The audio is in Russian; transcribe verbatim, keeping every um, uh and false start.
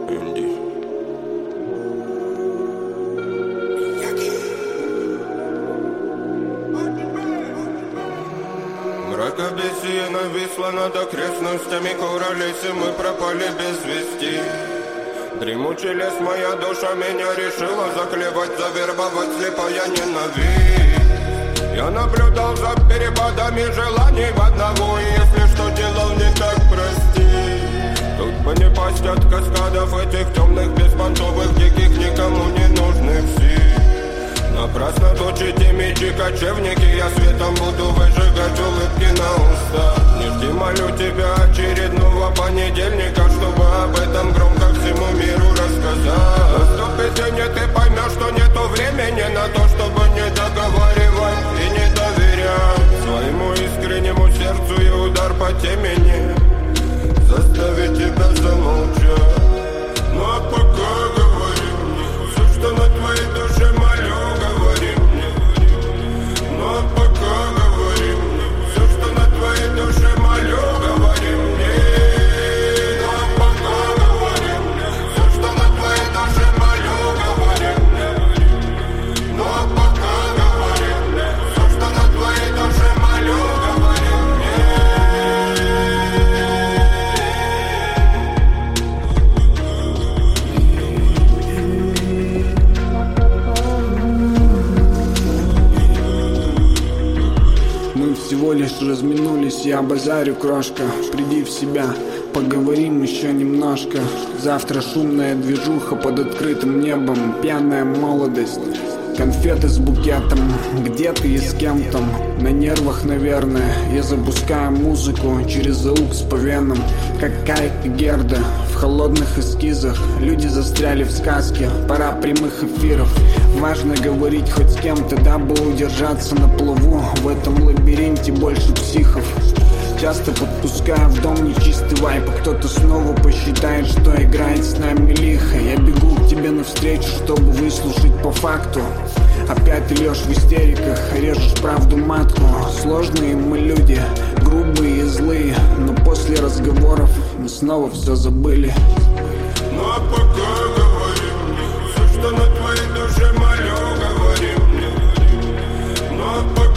Инди. Мракобесие нависло над окрестностями Куралисы, мы пропали без вести. Дремучий лес, моя душа меня решила заклевать, завербовать слепая ненависть. Я наблюдал за перепадами желаний в одного, и если что делал не так, прости. Тут бы не пасть от каскадов этих темных, беспонтовых, диких, никому не нужных сил. Напрасно точите мечи, кочевники, я светом буду выжигать улыбки на устах. Не жди, молю тебя, очередного понедельника, чтобы об этом громко всему миру рассказать. Наступит день, и ты поймешь, что нету времени на то, чтобы не договаривать и не доверять своему искреннему сердцу, и удар по темени заставит тебя замолчать. Ну а пока говори мне все, что на твоей душе, молю. Ну а пока говори мне все, что на твоей душе, молю, говори мне. Ну а пока говори мне все, что на твоей душе, молю, говори мне. Ну а пока говори мне все, что на твоей душе, молю, говори мне. Мы всего лишь разминулись, я базарю, крошка. Приди в себя, поговорим еще немножко. Завтра шумная движуха под открытым небом, пьяная молодость, конфеты с букетом. Где ты и с кем там? На нервах, наверное. Я запускаю музыку через аукс по венам, как Кай и Герда в холодных эскизах. Люди застряли в сказке, пора прямых эфиров. Важно говорить хоть с кем-то, дабы удержаться на плаву. В этом лабиринте больше психов. Часто подпускаю в дом нечистый вайп, а кто-то снова посчитает, что играет с нами лихо. Я бегу к тебе навстречу, чтобы выслушать по факту. Опять ты льешь в истериках, режешь правду матку. Сложные мы люди, грубые и злые, но после разговоров мы снова все забыли. Ну а пока говори мне все, что на твоей душе, молю, говори мне. Ну а пока